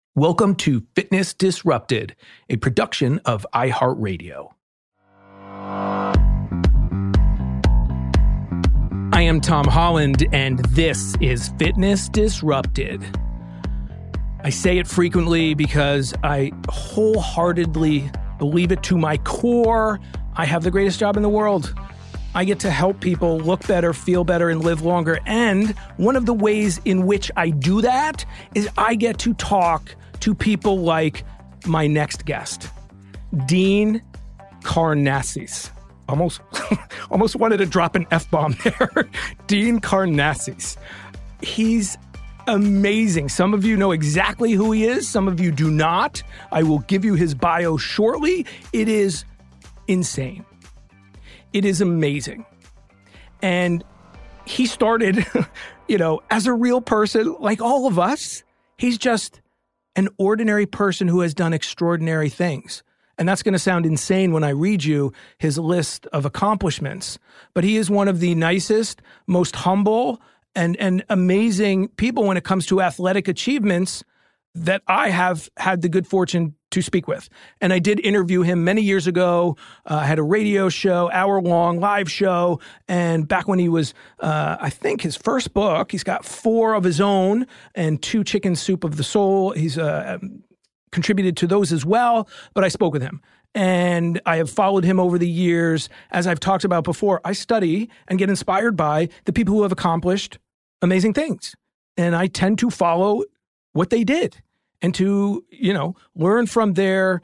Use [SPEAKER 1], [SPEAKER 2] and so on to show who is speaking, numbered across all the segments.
[SPEAKER 1] Welcome to Fitness Disrupted, a production of iHeartRadio. I am Tom Holland, and this is Fitness Disrupted. I say it frequently because I wholeheartedly believe it to my core. I have the greatest job in the world. I get to help people look better, feel better, and live longer. And one of the ways in which I do that is I get to talk to people like my next guest, Dean Karnazes. Almost wanted to drop an F-bomb there. Dean Karnazes. He's amazing. Some of you know exactly who he is. Some of you do not. I will give you his bio shortly. It is insane. It is amazing. And he started, as a real person like all of us. He's just an ordinary person who has done extraordinary things. And that's going to sound insane when I read you his list of accomplishments. But he is one of the nicest, most humble, and amazing people when it comes to athletic achievements that I have had the good fortune to speak with. And I did interview him many years ago. I had a radio show, hour-long live show. And back when he was, I think his first book, he's got 4 of his own and 2 Chicken Soup of the Soul. He's contributed to those as well. But I spoke with him. And I have followed him over the years. As I've talked about before, I study and get inspired by the people who have accomplished amazing things. And I tend to follow what they did and to, learn from their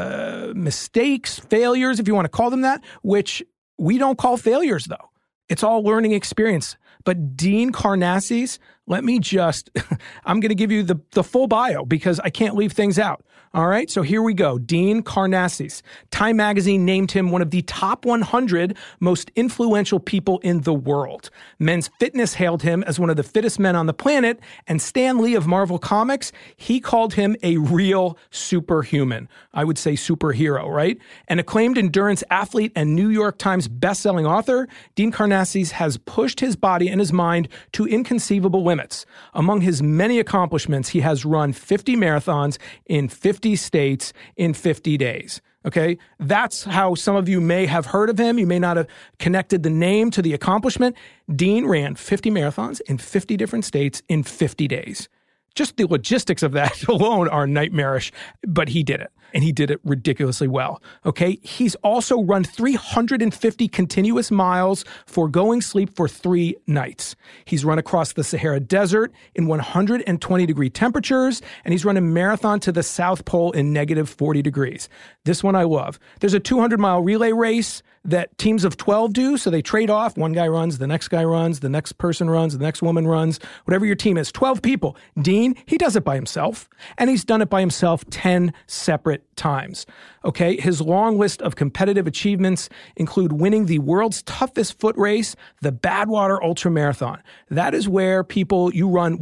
[SPEAKER 1] mistakes, failures, if you want to call them that, which we don't call failures, though. It's all learning experience. But Dean Karnazes, I'm going to give you the full bio because I can't leave things out. All right, so here we go. Dean Karnazes. Time magazine named him one of the top 100 most influential people in the world. Men's Fitness hailed him as one of the fittest men on the planet, and Stan Lee of Marvel Comics, he called him a real superhuman. I would say superhero, right? An acclaimed endurance athlete and New York Times bestselling author, Dean Karnazes has pushed his body and his mind to inconceivable limits. Among his many accomplishments, he has run 50 marathons in 50 states in 50 days. Okay, that's how some of you may have heard of him. You may not have connected the name to the accomplishment. Dean ran 50 marathons in 50 different states in 50 days. Just the logistics of that alone are nightmarish, but he did it, and he did it ridiculously well, okay? He's also run 350 continuous miles, foregoing sleep for 3 nights. He's run across the Sahara Desert in 120-degree temperatures, and he's run a marathon to the South Pole in negative 40 degrees. This one I love. There's a 200-mile relay race that teams of 12 do, so they trade off. One guy runs, the next guy runs, the next person runs, the next woman runs, whatever your team is. 12 people. Dean, he does it by himself, and he's done it by himself 10 separate times. Okay, his long list of competitive achievements include winning the world's toughest foot race, the Badwater Ultramarathon. That is where you run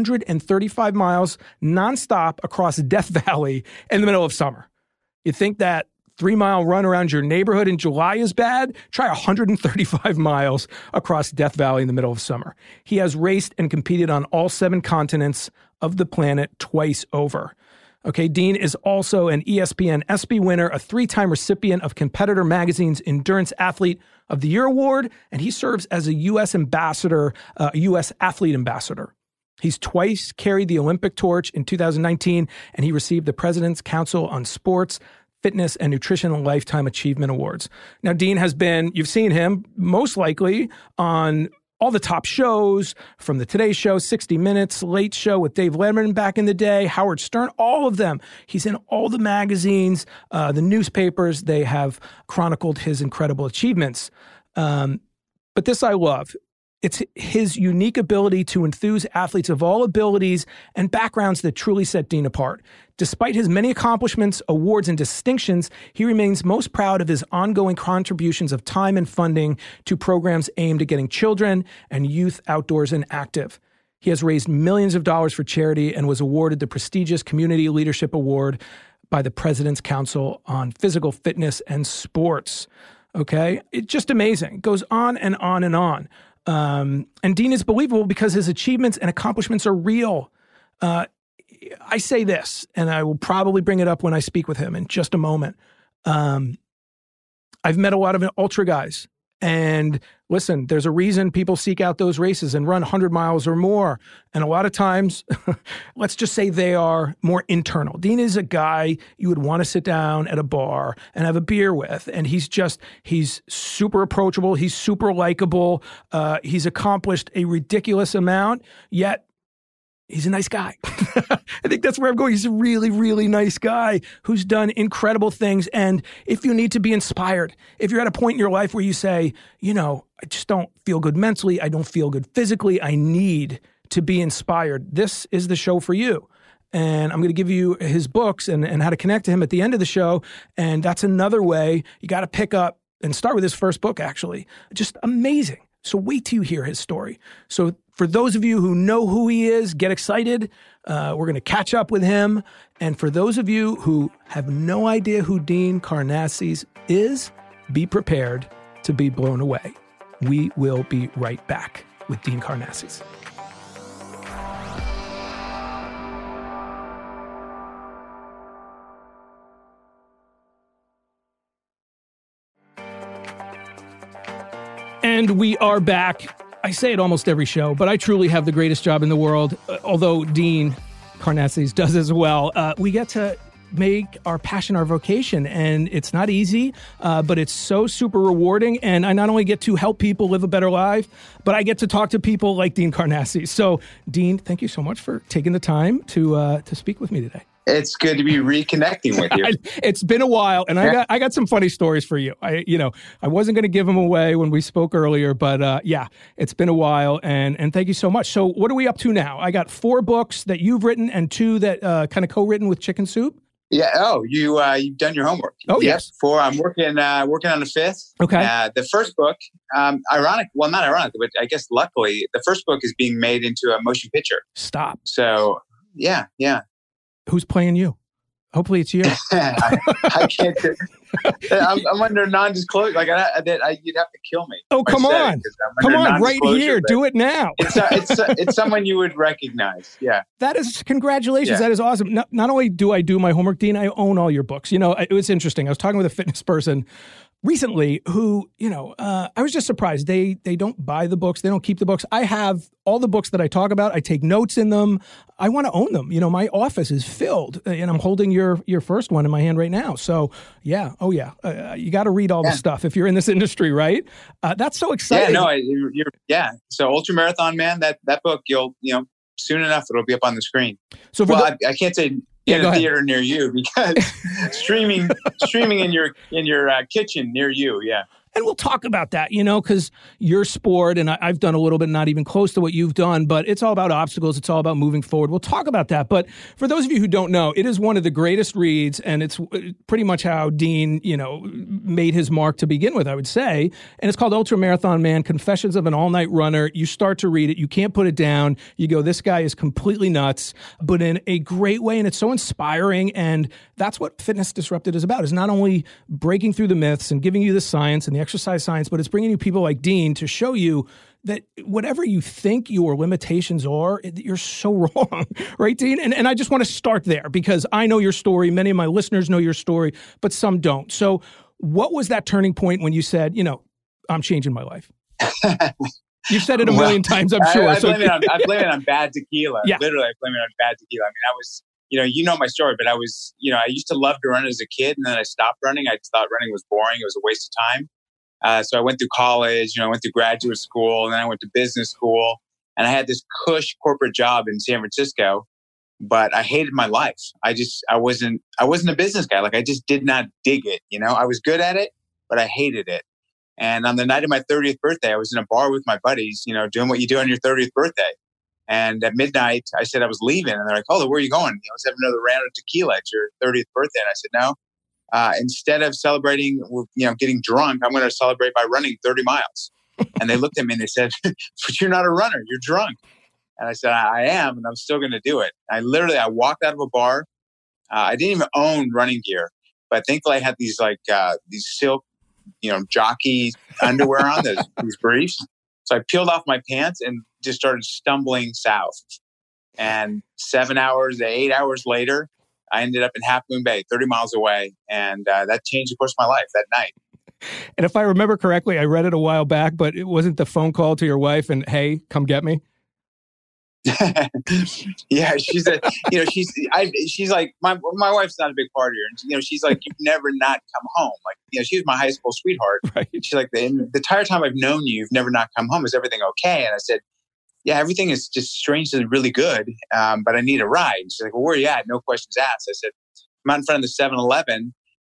[SPEAKER 1] 135 miles nonstop across Death Valley in the middle of summer. You think that 3-mile run around your neighborhood in July is bad? Try 135 miles across Death Valley in the middle of summer. He has raced and competed on all 7 continents of the planet twice over. Okay, Dean is also an ESPN ESPY winner, a 3-time recipient of Competitor Magazine's Endurance Athlete of the Year Award, and he serves as a U.S. ambassador, U.S. athlete ambassador. He's twice carried the Olympic torch in 2019, and he received the President's Council on Sports, Fitness and Nutrition Lifetime Achievement Awards. Now, Dean you've seen him most likely on all the top shows, from the Today Show, 60 Minutes, Late Show with Dave Letterman back in the day, Howard Stern, all of them. He's in all the magazines, the newspapers. They have chronicled his incredible achievements. But this I love. It's his unique ability to enthuse athletes of all abilities and backgrounds that truly set Dean apart. Despite his many accomplishments, awards, and distinctions, he remains most proud of his ongoing contributions of time and funding to programs aimed at getting children and youth outdoors and active. He has raised millions of dollars for charity and was awarded the prestigious Community Leadership Award by the President's Council on Physical Fitness and Sports. Okay? It's just amazing. It goes on and on and on. And Dean is believable because his achievements and accomplishments are real. I say this, and I will probably bring it up when I speak with him in just a moment. I've met a lot of ultra guys. And listen, there's a reason people seek out those races and run 100 miles or more. And a lot of times, let's just say they are more internal. Dean is a guy you would want to sit down at a bar and have a beer with. And he's super approachable. He's super likable. He's accomplished a ridiculous amount, yet he's a nice guy. I think that's where I'm going. He's a really, really nice guy who's done incredible things. And if you need to be inspired, if you're at a point in your life where you say, I just don't feel good mentally, I don't feel good physically, I need to be inspired, this is the show for you. And I'm going to give you his books and how to connect to him at the end of the show. And that's another way you got to pick up and start with his first book, actually. Just amazing. So wait till you hear his story. So for those of you who know who he is, get excited. We're going to catch up with him. And for those of you who have no idea who Dean Karnazes is, be prepared to be blown away. We will be right back with Dean Karnazes. And we are back. I say it almost every show, but I truly have the greatest job in the world, although Dean Karnazes does as well. We get to make our passion our vocation, and it's not easy, but it's so super rewarding. And I not only get to help people live a better life, but I get to talk to people like Dean Karnazes. So, Dean, thank you so much for taking the time to speak with me today.
[SPEAKER 2] It's good to be reconnecting with you.
[SPEAKER 1] It's been a while, and I got some funny stories for you. I wasn't going to give them away when we spoke earlier, but it's been a while, and thank you so much. So, what are we up to now? I got 4 books that you've written and 2 that kind of co-written with Chicken Soup.
[SPEAKER 2] Yeah. Oh, you've done your homework.
[SPEAKER 1] Oh, yes.
[SPEAKER 2] 4. I'm working on the 5th.
[SPEAKER 1] Okay.
[SPEAKER 2] The first book, not ironic, but I guess luckily, the first book is being made into a motion picture.
[SPEAKER 1] Stop.
[SPEAKER 2] So, yeah.
[SPEAKER 1] Who's playing you? Hopefully it's you.
[SPEAKER 2] I can't. I'm under non-disclosure. Like you'd have to kill me.
[SPEAKER 1] Oh, come on, right here. Do it now.
[SPEAKER 2] It's someone you would recognize. Yeah.
[SPEAKER 1] That is congratulations. Yeah. That is awesome. Not only do I do my homework, Dean, I own all your books. It was interesting. I was talking with a fitness person recently who, I was just surprised. They don't buy the books. They don't keep the books. I have all the books that I talk about. I take notes in them. I want to own them. My office is filled, and I'm holding your first one in my hand right now. So yeah. Oh yeah. You got to read all the stuff if you're in this industry, right? That's so exciting.
[SPEAKER 2] Yeah. So Ultra Marathon Man, that book, you'll, soon enough, it'll be up on the screen. So I can't say in a theater near you because streaming in your kitchen near you. Yeah.
[SPEAKER 1] And we'll talk about that, because your sport, and I've done a little bit, not even close to what you've done, but it's all about obstacles. It's all about moving forward. We'll talk about that. But for those of you who don't know, it is one of the greatest reads, and it's pretty much how Dean, made his mark to begin with, I would say. And it's called Ultra Marathon Man, Confessions of an All-Night Runner. You start to read it. You can't put it down. You go, this guy is completely nuts, but in a great way. And it's so inspiring. And that's what Fitness Disrupted is about, is not only breaking through the myths and giving you the science and the exercise science, but it's bringing you people like Dean to show you that whatever you think your limitations are, you're so wrong, right, Dean? And I just want to start there because I know your story. Many of my listeners know your story, but some don't. So what was that turning point when you said, I'm changing my life? You've said it a million times, I'm sure.
[SPEAKER 2] I blame it on bad tequila. Yeah. Literally, I blame it on bad tequila. I mean, I was, you know my story, but I was, I used to love to run as a kid, and then I stopped running. I thought running was boring. It was a waste of time. So I went through college, I went through graduate school, and then I went to business school, and I had this cush corporate job in San Francisco, but I hated my life. I wasn't a business guy. Like I just did not dig it. I was good at it, but I hated it. And on the night of my 30th birthday, I was in a bar with my buddies, doing what you do on your 30th birthday. And at midnight, I said I was leaving, and they're like, "Oh, where are you going? Let's have another round of tequila at your 30th birthday." And I said, "No. Instead of celebrating, getting drunk, I'm going to celebrate by running 30 miles. And they looked at me and they said, "But you're not a runner. You're drunk." And I said, "I am, and I'm still going to do it." I walked out of a bar. I didn't even own running gear, but thankfully I had these silk, jockey underwear on, these briefs. So I peeled off my pants and just started stumbling south. And 7 hours, 8 hours later, I ended up in Half Moon Bay, 30 miles away. And that changed the course of my life that night.
[SPEAKER 1] And if I remember correctly, I read it a while back, but it wasn't the phone call to your wife and, hey, come get me?
[SPEAKER 2] Yeah, she's like, my wife's not a big partier. And, she's like, you've never not come home. Like, she was my high school sweetheart.
[SPEAKER 1] Right.
[SPEAKER 2] She's like, the entire time I've known you, you've never not come home. Is everything okay? And I said, yeah, everything is just strangely really good, but I need a ride. She's like, well, where are you at? No questions asked. I said, I'm out in front of the 7-Eleven,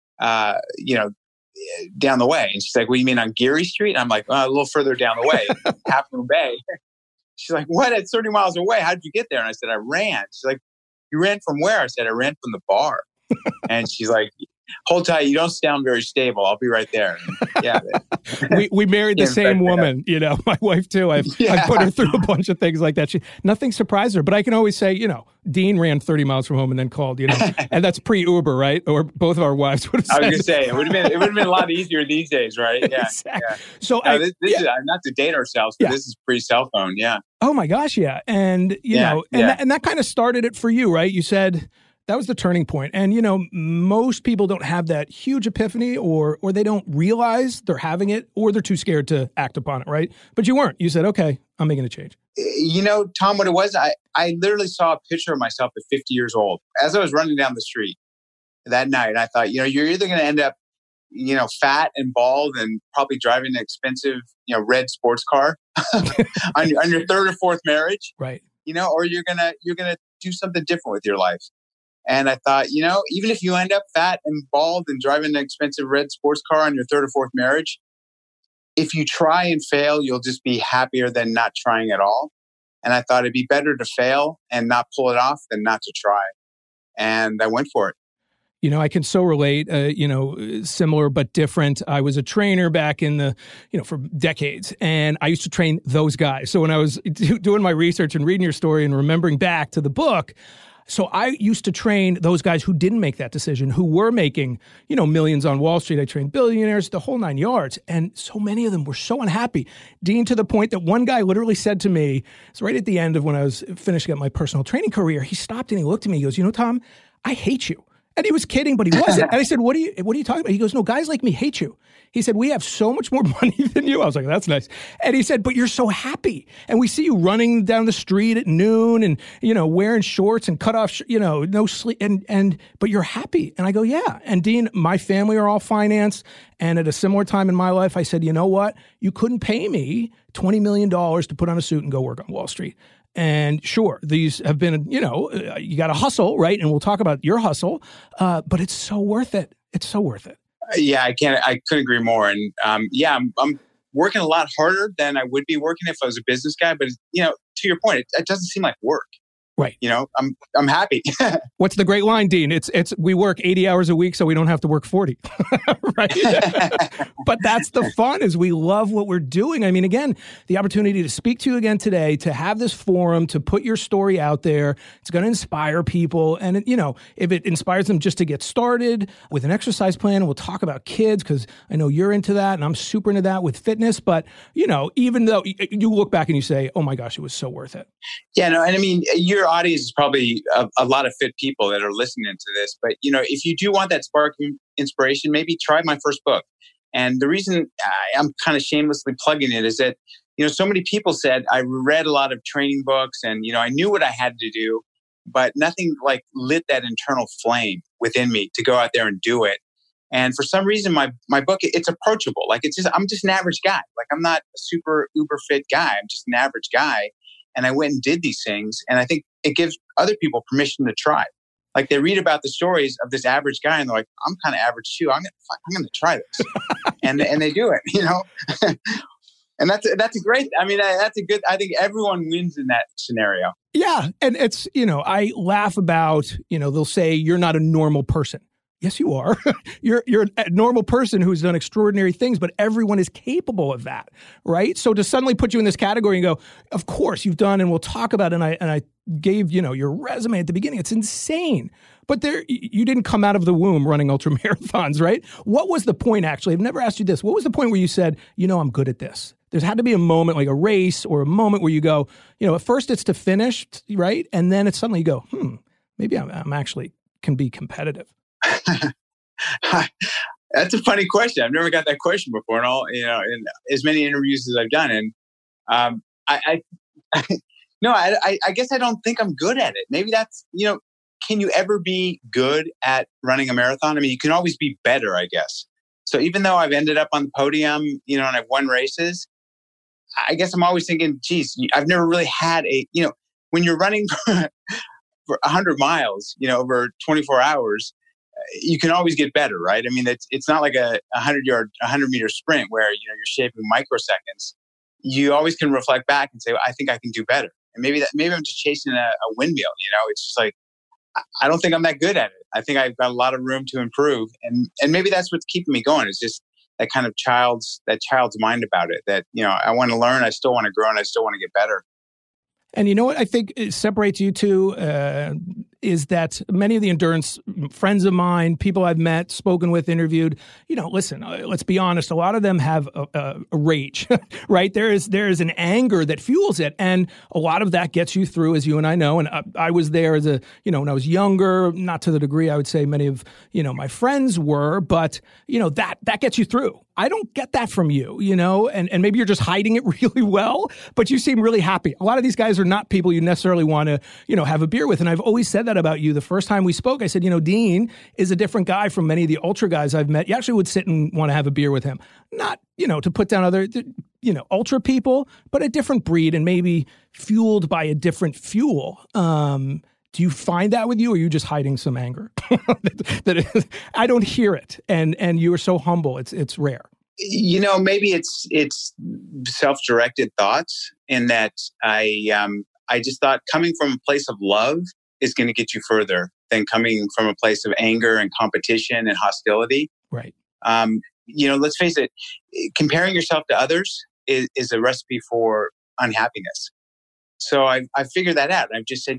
[SPEAKER 2] down the way. And she's like, what do you mean on Geary Street? And I'm like, a little further down the way, Half Moon Bay. She's like, what? It's 30 miles away. How did you get there? And I said, I ran. She's like, you ran from where? I said, I ran from the bar. And she's like, hold tight. You don't sound very stable. I'll be right there. And yeah.
[SPEAKER 1] we married the same woman, my wife too. I put her through a bunch of things like that. Nothing surprised her, but I can always say, Dean ran 30 miles from home and then called, and that's pre-Uber, right? Or both of our wives would have said.
[SPEAKER 2] I was going to say, it would have been a lot easier these days, right? Yeah.
[SPEAKER 1] Exactly.
[SPEAKER 2] Yeah.
[SPEAKER 1] So
[SPEAKER 2] this is not to date ourselves, but this is pre-cell phone. Yeah.
[SPEAKER 1] Oh my gosh. Yeah. And, and that kind of started it for you, right? You said, that was the turning point. And, most people don't have that huge epiphany or they don't realize they're having it or they're too scared to act upon it, right? But you weren't. You said, okay, I'm making a change.
[SPEAKER 2] Tom, what it was, I literally saw a picture of myself at 50 years old as I was running down the street that night. I thought, you're either going to end up, fat and bald and probably driving an expensive, red sports car on your third or fourth marriage.
[SPEAKER 1] Right.
[SPEAKER 2] Or you're going to do something different with your life. And I thought, even if you end up fat and bald and driving an expensive red sports car on your third or fourth marriage, if you try and fail, you'll just be happier than not trying at all. And I thought it'd be better to fail and not pull it off than not to try. And I went for it.
[SPEAKER 1] I can so relate, similar but different. I was a trainer back in the, for decades, and I used to train those guys. So when I was doing my research and reading your story and remembering back to the book, so I used to train those guys who didn't make that decision, who were making, millions on Wall Street. I trained billionaires, the whole 9 yards. And so many of them were so unhappy. Dean, to the point that one guy literally said to me, it's right at the end of when I was finishing up my personal training career, he stopped and he looked at me, he goes, Tom, I hate you. And he was kidding, but he wasn't. And I said, what are you talking about? He goes, no, guys like me hate you. He said, we have so much more money than you. I was like, that's nice. And he said, but you're so happy. And we see you running down the street at noon and, wearing shorts and cut off, no sleep. But you're happy. And I go, yeah. And Dean, my family are all financed. And at a similar time in my life, I said, you know what? You couldn't pay me $20 million to put on a suit and go work on Wall Street. And sure, these have been, you got to hustle, right? And we'll talk about your hustle, but it's so worth it. It's so worth it.
[SPEAKER 2] Yeah, I couldn't agree more. And I'm working a lot harder than I would be working if I was a business guy. But, to your point, it doesn't seem like work.
[SPEAKER 1] Right.
[SPEAKER 2] I'm happy.
[SPEAKER 1] What's the great line, Dean? It's we work 80 hours a week so we don't have to work 40. Right. But that's the fun, is we love what we're doing. I mean, again, the opportunity to speak to you again today, to have this forum, to put your story out there, it's going to inspire people. And, if it inspires them just to get started with an exercise plan, and we'll talk about kids, because I know you're into that and I'm super into that with fitness. But, even though you look back and you say, oh my gosh, it was so worth it.
[SPEAKER 2] Yeah, no, and I mean, your audience is probably a lot of fit people that are listening to this. But, if you do want that spark of inspiration, maybe try my first book. And the reason I'm kind of shamelessly plugging it is that, so many people said, I read a lot of training books and, I knew what I had to do, but nothing like lit that internal flame within me to go out there and do it. And for some reason, my book, it's approachable. Like I'm just an average guy. Like I'm not a super uber fit guy. I'm just an average guy. And I went and did these things. And I think it gives other people permission to try. Like they read about the stories of this average guy and they're like, I'm kind of average too. I'm going to try this. and they do it, And that's a great, that's a good, I think everyone wins in that scenario.
[SPEAKER 1] Yeah. And it's, I laugh about, they'll say you're not a normal person. Yes, you are. You're a normal person who's done extraordinary things, but everyone is capable of that, right? So to suddenly put you in this category and go, of course you've done, and we'll talk about it. And I gave, your resume at the beginning. It's insane. But you didn't come out of the womb running ultra marathons, right? What was the point, actually? I've never asked you this. What was the point where you said, I'm good at this? There's had to be a moment, like a race or a moment where you go, at first it's to finish, right? And then it's suddenly you go, maybe I'm actually can be competitive.
[SPEAKER 2] That's a funny question. I've never got that question before in as many interviews as I've done. And I guess I don't think I'm good at it. Maybe that's, can you ever be good at running a marathon? I mean, you can always be better, I guess. So even though I've ended up on the podium, and I've won races, I guess I'm always thinking, geez, I've never really had when you're running for 100 miles, over 24 hours, you can always get better, right? I mean, it's not like a 100-meter sprint where, you're shaving microseconds. You always can reflect back and say, well, I think I can do better. And maybe I'm just chasing a windmill, it's just like, I don't think I'm that good at it. I think I've got a lot of room to improve. And maybe that's what's keeping me going. It's just that kind of child's mind about it that, I want to learn. I still want to grow and I still want to get better.
[SPEAKER 1] And you know what I think separates you two is that many of the endurance friends of mine, people I've met, spoken with, interviewed, listen, let's be honest, a lot of them have a rage, right? There is an anger that fuels it. And a lot of that gets you through, as you and I know. And I was there as when I was younger, not to the degree I would say many of, my friends were, but, that gets you through. I don't get that from you, and maybe you're just hiding it really well, but you seem really happy. A lot of these guys are not people you necessarily want to, have a beer with. And I've always said that about you. The first time we spoke, I said, Dean is a different guy from many of the ultra guys I've met. You actually would sit and want to have a beer with him. Not, to put down other, ultra people, but a different breed and maybe fueled by a different fuel. Do you find that with you, or are you just hiding some anger? I don't hear it, and you are so humble. It's rare.
[SPEAKER 2] Maybe it's self-directed thoughts in that I just thought coming from a place of love is going to get you further than coming from a place of anger and competition and hostility.
[SPEAKER 1] Right.
[SPEAKER 2] Let's face it, comparing yourself to others is a recipe for unhappiness. So I figured that out. I've just said,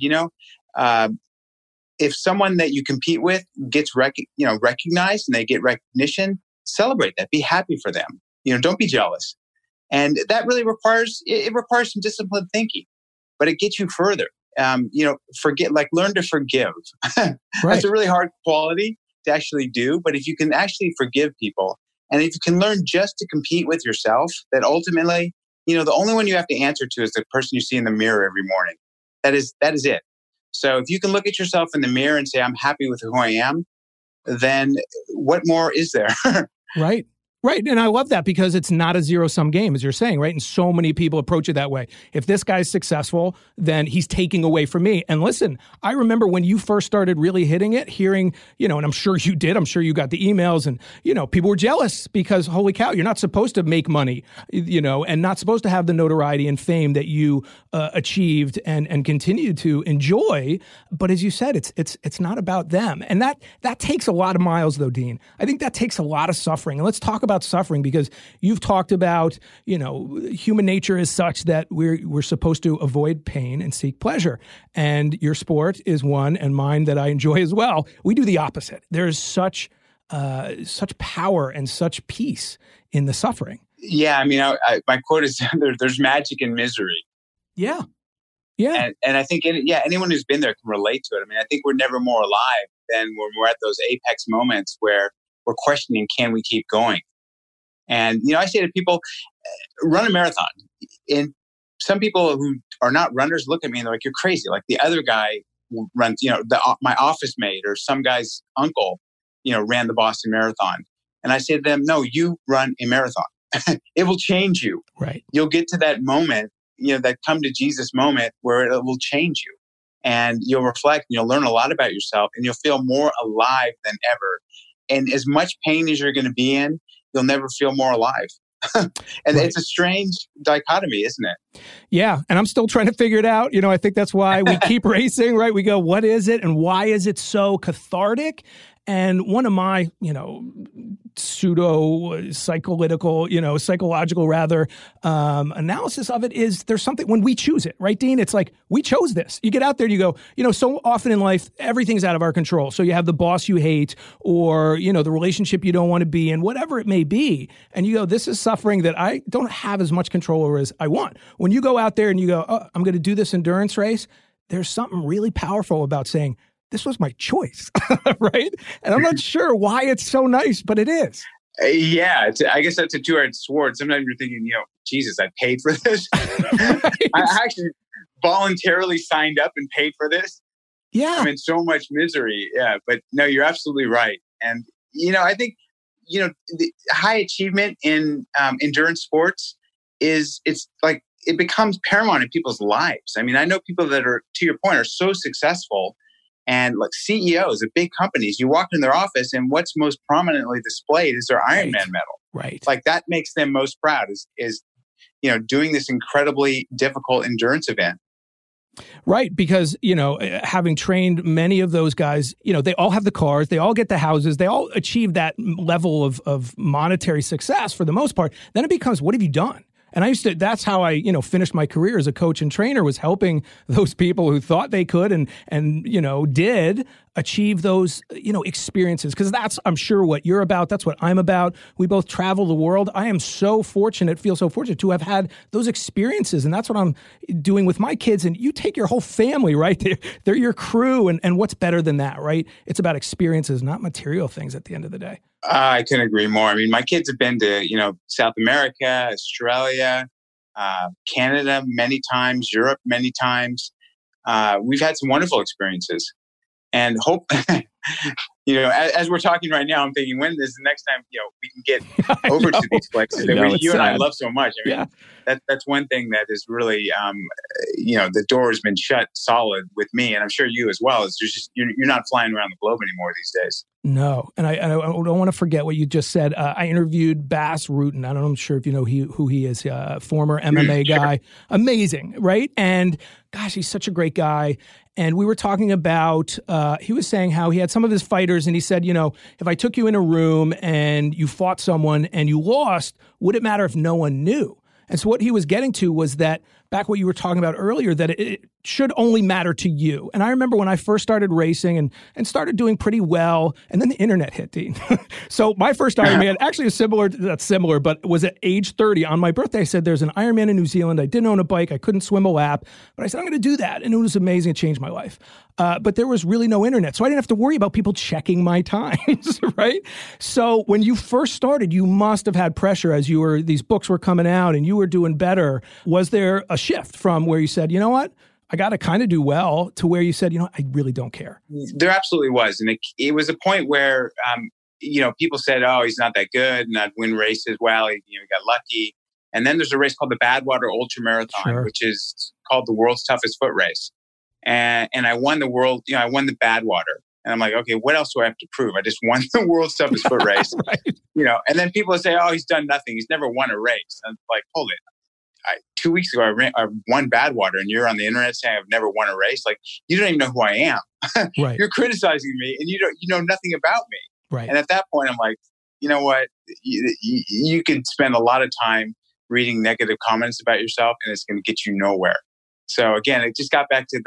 [SPEAKER 2] if someone that you compete with gets recognized and they get recognition, celebrate that. Be happy for them. Don't be jealous. And that really requires some disciplined thinking, but it gets you further. Learn to forgive. Right. That's a really hard quality to actually do. But if you can actually forgive people, and if you can learn just to compete with yourself, that ultimately, the only one you have to answer to is the person you see in the mirror every morning. That is it. So if you can look at yourself in the mirror and say, I'm happy with who I am, then what more is there?
[SPEAKER 1] Right. Right. And I love that because it's not a zero-sum game, as you're saying, right? And so many people approach it that way. If this guy's successful, then he's taking away from me. And listen, I remember when you first started really hitting it, hearing, and I'm sure you did, I'm sure you got the emails and, people were jealous because, holy cow, you're not supposed to make money, and not supposed to have the notoriety and fame that you achieved and continue to enjoy. But as you said, it's not about them. And that takes a lot of miles, though, Dean. I think that takes a lot of suffering. And let's talk about suffering, because you've talked about, human nature is such that we're supposed to avoid pain and seek pleasure. And your sport is one, and mine that I enjoy as well. We do the opposite. There's such power and such peace in the suffering.
[SPEAKER 2] Yeah, I mean, my quote is there's magic in misery.
[SPEAKER 1] Yeah. Yeah.
[SPEAKER 2] And I think, anyone who's been there can relate to it. I mean, I think we're never more alive than when we're at those apex moments where we're questioning, can we keep going? And, I say to people, run a marathon. And some people who are not runners look at me and they're like, you're crazy. Like the other guy runs, my office mate or some guy's uncle, ran the Boston Marathon. And I say to them, no, you run a marathon. It will change you.
[SPEAKER 1] Right.
[SPEAKER 2] You'll get to that moment, that come to Jesus moment where it will change you. And you'll reflect, and you'll learn a lot about yourself, and you'll feel more alive than ever. And as much pain as you're going to be in, you'll never feel more alive. And right. It's a strange dichotomy, isn't it?
[SPEAKER 1] Yeah. And I'm still trying to figure it out. I think that's why we keep racing, right? We go, what is it? And why is it so cathartic? And one of my, psychological analysis of it is there's something when we choose it, right, Dean? It's like we chose this. You get out there and you go, so often in life, everything's out of our control. So you have the boss you hate or, the relationship you don't want to be in, whatever it may be. And you go, this is suffering that I don't have as much control over as I want. When you go out there and you go, oh, I'm going to do this endurance race, there's something really powerful about saying, this was my choice, right? And I'm not sure why it's so nice, but it is.
[SPEAKER 2] Yeah, I guess that's a two-edged sword. Sometimes you're thinking, Jesus, I paid for this. Right. I actually voluntarily signed up and paid for this.
[SPEAKER 1] Yeah.
[SPEAKER 2] I'm in so much misery. Yeah, but no, you're absolutely right. And, I think, the high achievement in endurance sports it's like it becomes paramount in people's lives. I mean, I know people that are, to your point, are so successful and like CEOs of big companies. You walk in their office and what's most prominently displayed is their Ironman medal.
[SPEAKER 1] Right.
[SPEAKER 2] Like that makes them most proud is doing this incredibly difficult endurance event.
[SPEAKER 1] Right. Because, having trained many of those guys, they all have the cars, they all get the houses, they all achieve that level of monetary success for the most part. Then it becomes, what have you done? And that's how I, finished my career as a coach and trainer, was helping those people who thought they could and did achieve those, experiences. Because that's, I'm sure, what you're about. That's what I'm about. We both travel the world. I am feel so fortunate to have had those experiences. And that's what I'm doing with my kids. And you take your whole family, right? They're your crew. And what's better than that, right? It's about experiences, not material things at the end of the day.
[SPEAKER 2] I couldn't agree more. I mean, my kids have been to, South America, Australia, Canada many times, Europe many times. We've had some wonderful experiences. And hope, as we're talking right now, I'm thinking, when is the next time, we can get over to these places that you and I love so much. I mean, that's one thing that is really, the door has been shut solid with me, and I'm sure you as well. It's just, you're not flying around the globe anymore these days.
[SPEAKER 1] No. And I don't want to forget what you just said. I interviewed Bas Rutten. I'm sure if you know who he is, former MMA guy. Amazing, right? And gosh, he's such a great guy. And we were talking about, he was saying how he had some of his fighters and he said, if I took you in a room and you fought someone and you lost, would it matter if no one knew? And so what he was getting to was that, back what you were talking about earlier, that it should only matter to you. And I remember when I first started racing and started doing pretty well, and then the internet hit, Dean. So my first Ironman actually is not similar, but was at age 30 on my birthday. I said, there's an Ironman in New Zealand. I didn't own a bike. I couldn't swim a lap, but I said, I'm going to do that. And it was amazing. It changed my life. But there was really no internet. So I didn't have to worry about people checking my times, right? So when you first started, you must have had pressure as these books were coming out and you were doing better. Was there a shift from where you said, you know what? I got to kind of do well, to where you said, I really don't care?
[SPEAKER 2] There absolutely was. And it was a point where, people said, oh, he's not that good and I'd win races. Well, he got lucky. And then there's a race called the Badwater Ultra Marathon, which is called the world's toughest foot race. And I won the world, I won the Badwater. And I'm like, okay, what else do I have to prove? I just won the world's toughest foot race. Right. And then people say, oh, he's done nothing. He's never won a race. And I'm like, hold it. 2 weeks ago, I won Badwater, and you're on the internet saying I've never won a race. Like, you don't even know who I am.
[SPEAKER 1] Right.
[SPEAKER 2] You're criticizing me, and you know nothing about me.
[SPEAKER 1] Right.
[SPEAKER 2] And at that point, I'm like, you know what? You could spend a lot of time reading negative comments about yourself, and it's going to get you nowhere. So again, it just got back to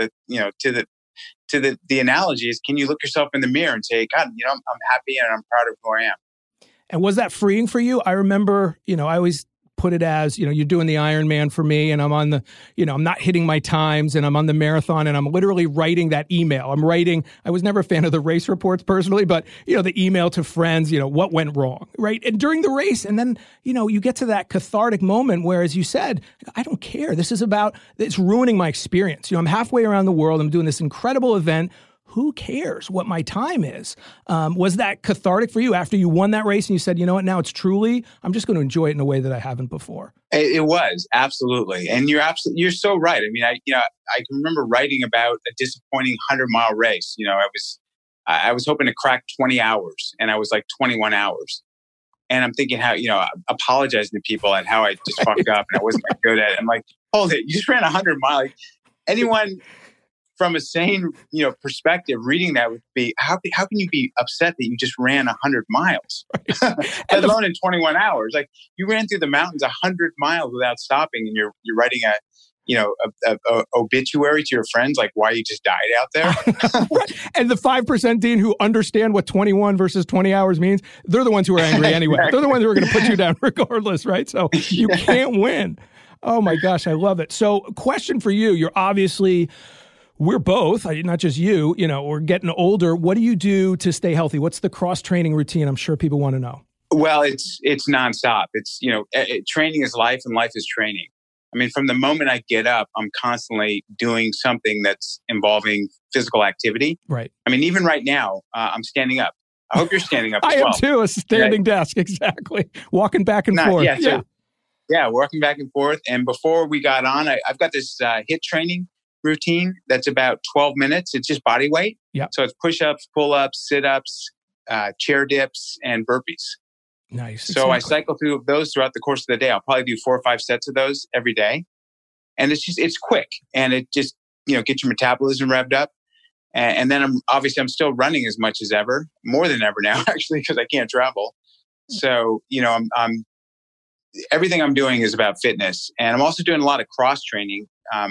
[SPEAKER 2] the analogy is, can you look yourself in the mirror and say, God, I'm happy and I'm proud of who I am.
[SPEAKER 1] And was that freeing for you? I remember, I always put it as, you're doing the Ironman for me and I'm on the, I'm not hitting my times and I'm on the marathon and I'm literally writing that email. I was never a fan of the race reports personally, but, the email to friends, what went wrong, right? And during the race, and then, you get to that cathartic moment where, as you said, I don't care. It's ruining my experience. I'm halfway around the world. I'm doing this incredible event. Who cares what my time is? Was that cathartic for you after you won that race and you said, you know what, now it's truly, I'm just going to enjoy it in a way that I haven't before?
[SPEAKER 2] It was, absolutely. And you're so right. I mean, I can remember writing about a disappointing 100-mile race. I was hoping to crack 20 hours and I was like 21 hours. And I'm thinking how, apologizing to people at how I just fucked up and I wasn't that good at it. I'm like, hold it, you just ran 100 miles. Anyone from a sane, perspective, reading that would be, how can you be upset that you just ran 100 miles, let alone in 21 hours? Like, you ran through the mountains 100 miles without stopping, and you're writing a obituary to your friends, like why you just died out there.
[SPEAKER 1] Right. And the 5%, Dean, who understand what 21 versus 20 hours means, they're the ones who are angry anyway. Exactly. They're the ones who are going to put you down regardless, right? So you can't win. Oh my gosh, I love it. So question for you, we're both, not just you, we're getting older. What do you do to stay healthy? What's the cross-training routine? I'm sure people want to know.
[SPEAKER 2] Well, it's nonstop. It's, training is life and life is training. I mean, from the moment I get up, I'm constantly doing something that's involving physical activity.
[SPEAKER 1] Right.
[SPEAKER 2] I mean, even right now, I'm standing up. I hope you're standing up as
[SPEAKER 1] well.
[SPEAKER 2] I
[SPEAKER 1] am too, a standing desk, exactly. Walking back and forth.
[SPEAKER 2] Walking back and forth. And before we got on, I've got this HIIT training routine that's about 12 minutes. It's just body weight.
[SPEAKER 1] Yeah.
[SPEAKER 2] So it's push-ups, pull-ups, sit-ups, chair dips, and burpees.
[SPEAKER 1] Nice.
[SPEAKER 2] So exactly. I cycle through those throughout the course of the day. I'll probably do 4 or 5 sets of those every day. And it's quick. And it just, gets your metabolism revved up. And then I'm still running as much as ever, more than ever now, actually, because I can't travel. So, I'm everything I'm doing is about fitness. And I'm also doing a lot of cross training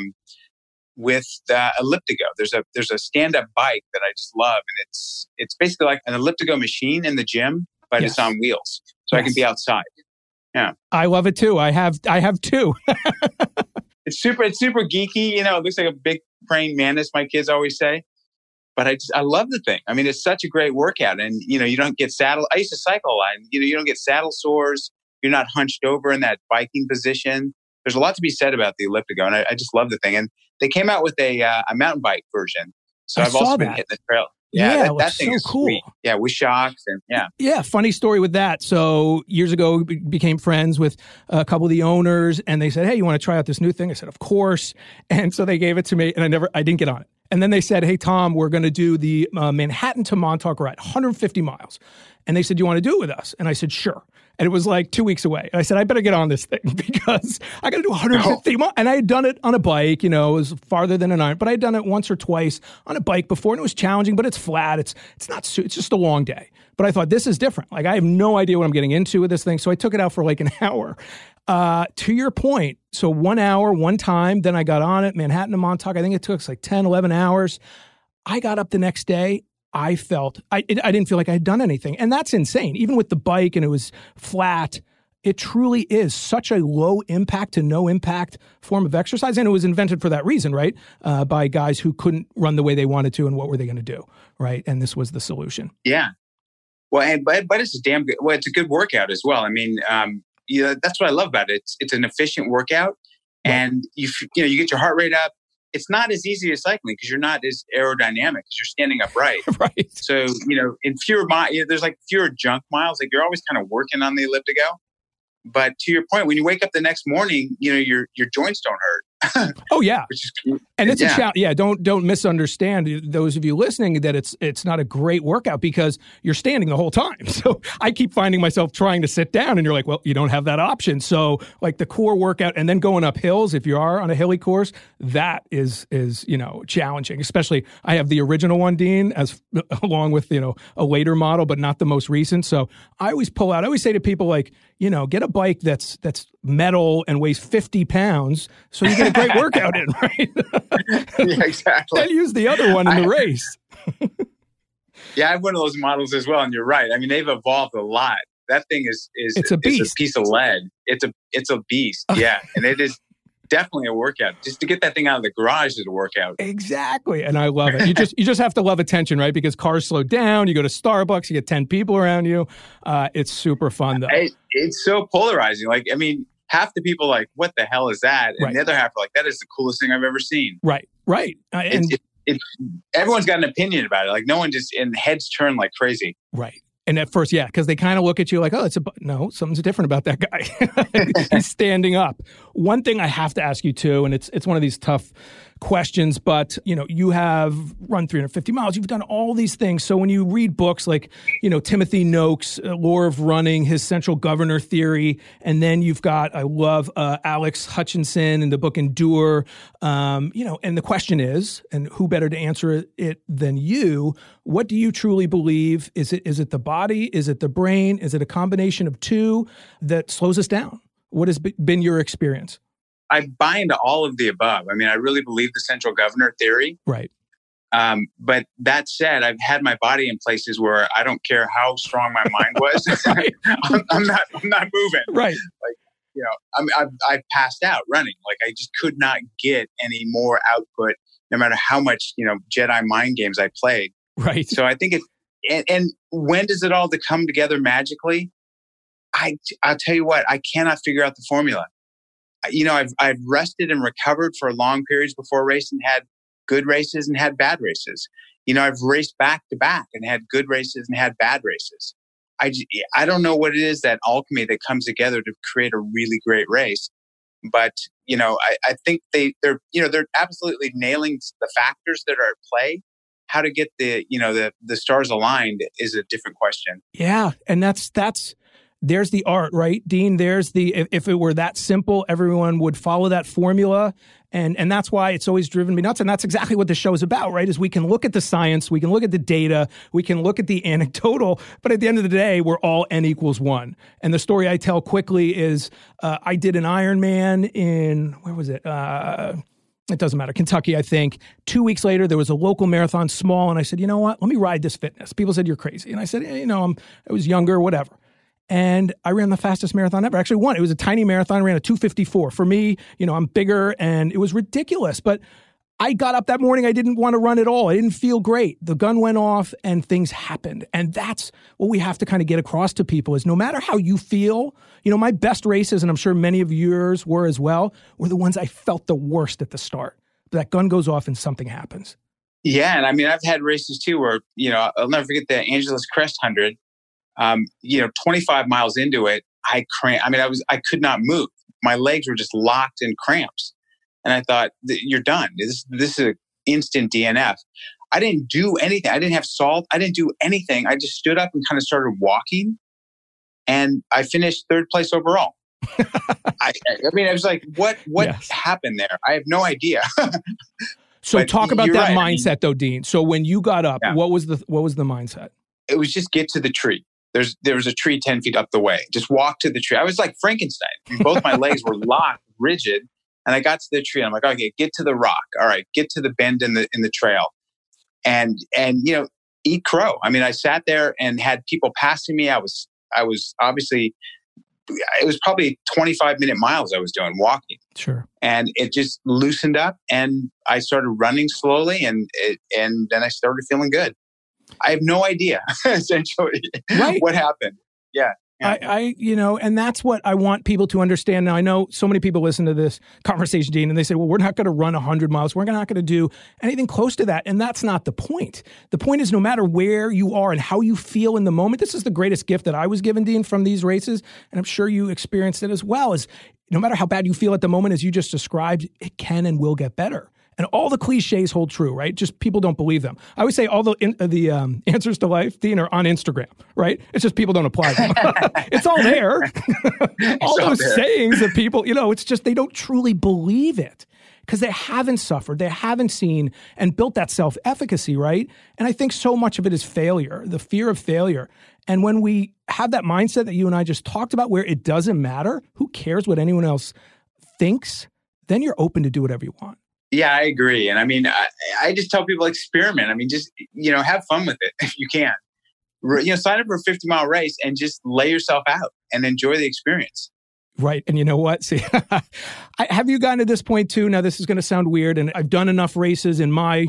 [SPEAKER 2] with Elliptigo. There's a stand-up bike that I just love. And it's basically like an Elliptigo machine in the gym, but it's on wheels. So I can be outside. Yeah.
[SPEAKER 1] I love it too. I have 2.
[SPEAKER 2] It's super geeky. It looks like a big praying mantis, my kids always say. But I love the thing. I mean, it's such a great workout. And, you don't get saddle. I used to cycle a lot. And, you don't get saddle sores. You're not hunched over in that biking position. There's a lot to be said about the Elliptigo. And I just love the thing. And they came out with a mountain bike version. So I've also been hitting the trail.
[SPEAKER 1] Yeah,
[SPEAKER 2] that thing is
[SPEAKER 1] cool.
[SPEAKER 2] Sweet. Yeah, with shocks and
[SPEAKER 1] Yeah, funny story with that. So years ago, we became friends with a couple of the owners, and they said, "Hey, you want to try out this new thing?" I said, "Of course." And so they gave it to me, and I didn't get on it. And then they said, "Hey, Tom, we're going to do the Manhattan to Montauk ride, 150 miles." And they said, "Do you want to do it with us?" And I said, "Sure." And it was like 2 weeks away. And I said, I better get on this thing because I got to do 150 miles. And I had done it on a bike, it was farther than an iron, but I had done it once or twice on a bike before, and it was challenging, but it's flat. It's just a long day. But I thought, this is different. Like, I have no idea what I'm getting into with this thing. So I took it out for like an hour. To your point, so 1 hour, one time, then I got on it, Manhattan to Montauk. I think it took like 10, 11 hours. I got up the next day. I didn't feel like I had done anything. And that's insane. Even with the bike and it was flat, it truly is such a low impact to no impact form of exercise. And it was invented for that reason, right? By guys who couldn't run the way they wanted to, and what were they going to do, right? And this was the solution.
[SPEAKER 2] Yeah. Well, but it's a damn good, it's a good workout as well. I mean, that's what I love about it. It's an efficient workout, and you get your heart rate up. It's not as easy as cycling because you're not as aerodynamic because you're standing upright.
[SPEAKER 1] Right.
[SPEAKER 2] So, in fewer miles, there's like fewer junk miles. Like, you're always kind of working on the Elliptigo. But to your point, when you wake up the next morning, your joints don't hurt.
[SPEAKER 1] Oh yeah,
[SPEAKER 2] which is cool.
[SPEAKER 1] And it's a challenge. Yeah, don't misunderstand, those of you listening, that it's not a great workout because you're standing the whole time. So I keep finding myself trying to sit down, and you're like, well, you don't have that option. So like the core workout, and then going up hills, if you are on a hilly course, that is challenging. Especially, I have the original one, Dean, along with a later model, but not the most recent. So I always pull out. I always say to people, like, get a bike that's metal and weighs 50 pounds, so you get a great workout in, right?
[SPEAKER 2] Yeah, exactly.
[SPEAKER 1] And use the other one in the race.
[SPEAKER 2] Yeah, I have one of those models as well, and you're right. I mean, they've evolved a lot. That thing is
[SPEAKER 1] it's a beast.
[SPEAKER 2] It's a piece of lead. It's a beast. Yeah, and it is definitely a workout. Just to get that thing out of the garage is a workout.
[SPEAKER 1] Exactly, and I love it. You just have to love attention, right? Because cars slow down. You go to Starbucks, you get 10 people around you. It's super fun, though.
[SPEAKER 2] It's so polarizing. Like, I mean, half the people are like, what the hell is that? And the other half are like, that is the coolest thing I've ever seen.
[SPEAKER 1] Right.
[SPEAKER 2] And everyone's got an opinion about it. Like, no one just, and heads turn like crazy.
[SPEAKER 1] Right. And at first, yeah, because they kind of look at you like, oh, no, something's different about that guy. He's standing up. One thing I have to ask you too, and it's one of these tough questions, but you have run 350 miles. You've done all these things. So when you read books like, Timothy Noakes, Lore of Running, his Central Governor Theory, and then you've got, I love Alex Hutchinson in the book Endure, and the question is, and who better to answer it than you, what do you truly believe? Is it the body? Is it the brain? Is it a combination of two that slows us down? What has been your experience?
[SPEAKER 2] I buy into all of the above. I mean, I really believe the Central Governor Theory.
[SPEAKER 1] Right.
[SPEAKER 2] But that said, I've had my body in places where I don't care how strong my mind was.
[SPEAKER 1] Right.
[SPEAKER 2] I'm not moving.
[SPEAKER 1] Right.
[SPEAKER 2] I've passed out running. Like I just could not get any more output, no matter how much Jedi mind games I played.
[SPEAKER 1] Right.
[SPEAKER 2] So I think and when does it all come together magically? I'll tell you what, I cannot figure out the formula. I've rested and recovered for long periods before racing, had good races and had bad races. I've raced back to back and had good races and had bad races. I don't know what it is, that alchemy that comes together to create a really great race. But, I think they're absolutely nailing the factors that are at play. How to get the stars aligned is a different question.
[SPEAKER 1] Yeah. And there's the art, right, Dean? If it were that simple, everyone would follow that formula. And that's why it's always driven me nuts. And that's exactly what the show is about, right? Is we can look at the science, we can look at the data, we can look at the anecdotal, but at the end of the day, we're all N equals 1. And the story I tell quickly is I did an Ironman in, where was it? It doesn't matter, Kentucky, I think. 2 weeks later, there was a local marathon, small, and I said, you know what? Let me ride this fitness. People said, you're crazy. And I said, I was younger, whatever. And I ran the fastest marathon ever. Actually won. It was a tiny marathon. I ran a 2:54. For me, I'm bigger, and it was ridiculous. But I got up that morning. I didn't want to run at all. I didn't feel great. The gun went off and things happened. And that's what we have to kind of get across to people is no matter how you feel, my best races, and I'm sure many of yours were as well, were the ones I felt the worst at the start. That gun goes off and something happens.
[SPEAKER 2] Yeah. And I mean, I've had races too where, I'll never forget the Angeles Crest 100. 25 miles into it, I could not move. My legs were just locked in cramps. And I thought, you're done. This is an instant DNF. I didn't do anything. I didn't have salt. I didn't do anything. I just stood up and kind of started walking. And I finished third place overall. I was like, what happened there? I have no idea.
[SPEAKER 1] So talk about that mindset though, Dean. So when you got up, what was the mindset?
[SPEAKER 2] It was just get to the tree. There was a tree 10 feet up the way. Just walk to the tree. I was like Frankenstein. Both my legs were locked, rigid. And I got to the tree. And I'm like, okay, get to the rock. All right, get to the bend in the trail. And eat crow. I mean, I sat there and had people passing me. I was obviously, it was probably 25-minute miles I was doing walking.
[SPEAKER 1] Sure. And
[SPEAKER 2] it just loosened up and I started running slowly and then I started feeling good. I have no idea, essentially, what happened. Yeah.
[SPEAKER 1] And that's what I want people to understand. Now, I know so many people listen to this conversation, Dean, and they say, well, we're not going to run 100 miles. We're not going to do anything close to that. And that's not the point. The point is no matter where you are and how you feel in the moment, this is the greatest gift that I was given, Dean, from these races. And I'm sure you experienced it as well, is no matter how bad you feel at the moment, as you just described, it can and will get better. And all the cliches hold true, right? Just people don't believe them. I always say all the answers to life, Dean, are on Instagram, right? It's just people don't apply them. It's all there. all those sayings that people, it's just they don't truly believe it because they haven't suffered, they haven't seen and built that self-efficacy, right? And I think so much of it is failure, the fear of failure. And when we have that mindset that you and I just talked about where it doesn't matter, who cares what anyone else thinks, then you're open to do whatever you want.
[SPEAKER 2] Yeah, I agree. And I mean, I just tell people experiment. I mean, just, have fun with it if you can. Sign up for a 50-mile race and just lay yourself out and enjoy the experience.
[SPEAKER 1] Right. And you know what? See, have you gotten to this point too? Now, this is going to sound weird. And I've done enough races in my,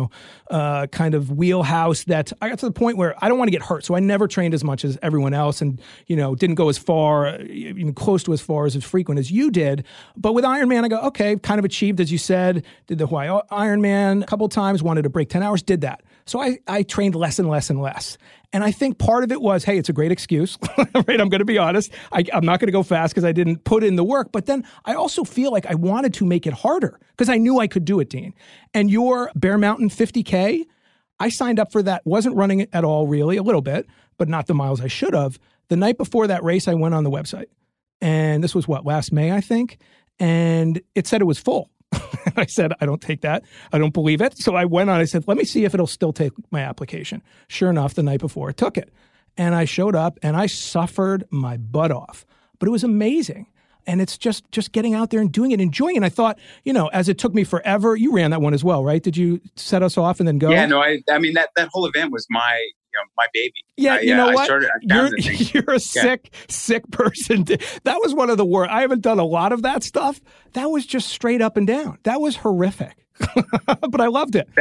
[SPEAKER 1] kind of wheelhouse that I got to the point where I don't want to get hurt. So I never trained as much as everyone else and, didn't go as far, even close to as far as frequent as you did. But with Ironman, I go, okay, kind of achieved, as you said, did the Hawaii Ironman a couple of times, wanted to break 10 hours, did that. So I trained less and less and less. And I think part of it was, hey, it's a great excuse, right? I'm going to be honest. I'm not going to go fast because I didn't put in the work. But then I also feel like I wanted to make it harder because I knew I could do it, Dean. And your Bear Mountain 50K, I signed up for that. Wasn't running it at all, really, a little bit, but not the miles I should have. The night before that race, I went on the website. And this was last May, I think. And it said it was full. I said, I don't take that. I don't believe it. So I went on. I said, let me see if it'll still take my application. Sure enough, the night before it took it. And I showed up and I suffered my butt off. But it was amazing. And it's just getting out there and doing it, enjoying it. And I thought, as it took me forever, you ran that one as well, right? Did you set us off and then go?
[SPEAKER 2] Yeah, no, I mean, that whole event was my baby.
[SPEAKER 1] Yeah, you know what? You're a sick person. That was one of the worst. I haven't done a lot of that stuff. That was just straight up and down. That was horrific. But I loved it.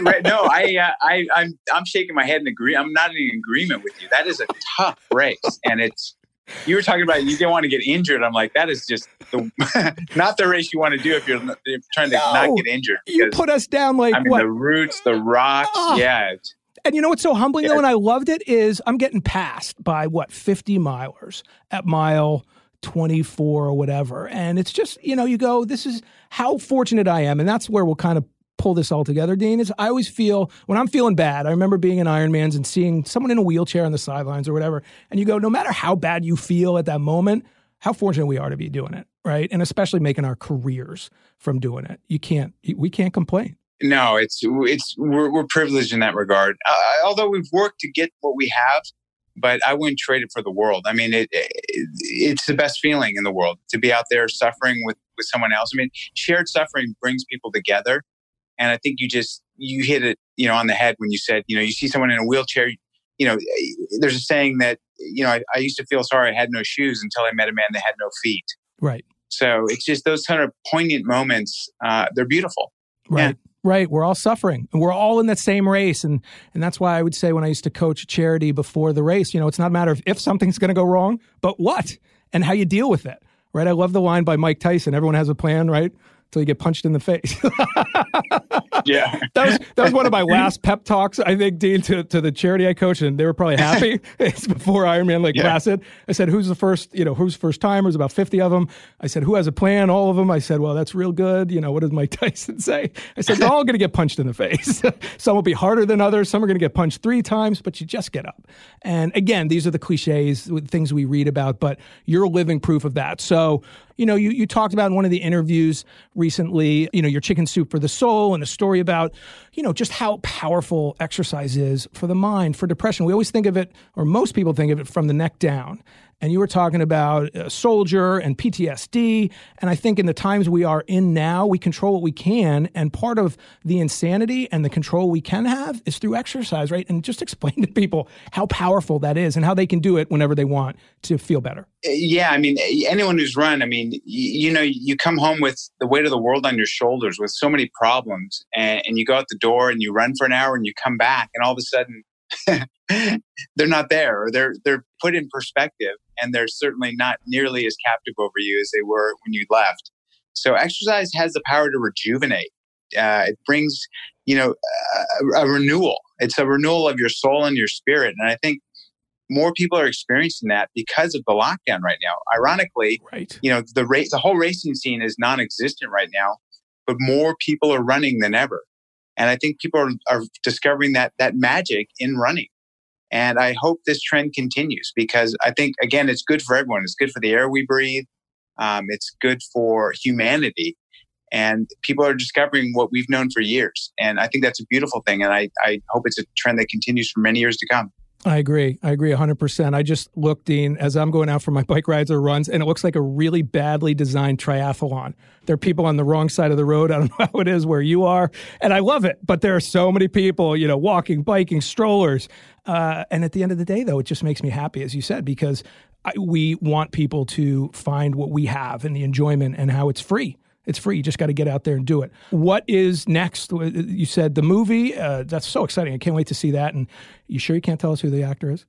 [SPEAKER 1] I'm shaking my head and agree. I'm not in agreement with you. That is a tough race, and you were talking about you didn't want to get injured. I'm like, that is just not the race you want to do if you're trying to not get injured. You put us down like what?
[SPEAKER 2] The roots, the rocks, yeah.
[SPEAKER 1] And you know what's so humbling, though, and I loved it, is I'm getting passed by, 50 milers at mile 24 or whatever. And it's just, you go, this is how fortunate I am. And that's where we'll kind of pull this all together, Dean, is I always feel, when I'm feeling bad, I remember being in Ironmans and seeing someone in a wheelchair on the sidelines or whatever, and you go, no matter how bad you feel at that moment, how fortunate we are to be doing it, right? And especially making our careers from doing it. We can't complain.
[SPEAKER 2] No, we're privileged in that regard. Although we've worked to get what we have, but I wouldn't trade it for the world. I mean, it's the best feeling in the world to be out there suffering with someone else. I mean, shared suffering brings people together, and I think you hit it, on the head when you said, you see someone in a wheelchair. There's a saying that I used to feel sorry I had no shoes until I met a man that had no feet.
[SPEAKER 1] Right.
[SPEAKER 2] So it's just those kind of poignant moments. They're beautiful.
[SPEAKER 1] Right.
[SPEAKER 2] Yeah.
[SPEAKER 1] Right. We're all suffering and we're all in that same race. And that's why I would say when I used to coach charity before the race, it's not a matter of if something's going to go wrong, but what and how you deal with it. Right. I love the line by Mike Tyson. Everyone has a plan, right? Until you get punched in the face.
[SPEAKER 2] Yeah.
[SPEAKER 1] That was one of my last pep talks, I think, Dean, to the charity I coached, and they were probably happy. It's before Ironman Lake Placid. I said, who's the first, who's first timers? About 50 of them. I said, who has a plan? All of them. I said, well, that's real good. What does Mike Tyson say? I said, they're all going to get punched in the face. Some will be harder than others. Some are going to get punched 3 times, but you just get up. And again, these are the cliches, things we read about, but you're living proof of that. So, you talked about in one of the interviews recently, your chicken soup for the soul and a story about, just how powerful exercise is for the mind, for depression. We always think of it, or most people think of it, from the neck down. And you were talking about a soldier and PTSD. And I think in the times we are in now, we control what we can. And part of the insanity and the control we can have is through exercise, right? And just explain to people how powerful that is and how they can do it whenever they want to feel better.
[SPEAKER 2] Yeah. I mean, anyone who's run, I mean, you come home with the weight of the world on your shoulders with so many problems, and you go out the door and you run for an hour and you come back and all of a sudden they're not there, or they're put in perspective, and they're certainly not nearly as captive over you as they were when you left. So exercise has the power to rejuvenate. It brings, a renewal. It's a renewal of your soul and your spirit. And I think more people are experiencing that because of the lockdown right now. Ironically,
[SPEAKER 1] right.
[SPEAKER 2] The whole racing scene is non-existent right now, but more people are running than ever. And I think people are discovering that magic in running. And I hope this trend continues because I think, again, it's good for everyone. It's good for the air we breathe. It's good for humanity. And people are discovering what we've known for years. And I think that's a beautiful thing. And I hope it's a trend that continues for many years to come.
[SPEAKER 1] I agree 100%. I just looked, Dean, as I'm going out for my bike rides or runs, and it looks like a really badly designed triathlon. There are people on the wrong side of the road. I don't know how it is where you are, and I love it. But there are so many people, walking, biking, strollers. And at the end of the day, though, it just makes me happy, as you said, because we want people to find what we have and the enjoyment and how it's free. It's free. You just got to get out there and do it. What is next? You said the movie. That's so exciting. I can't wait to see that. And you sure you can't tell us who the actor is?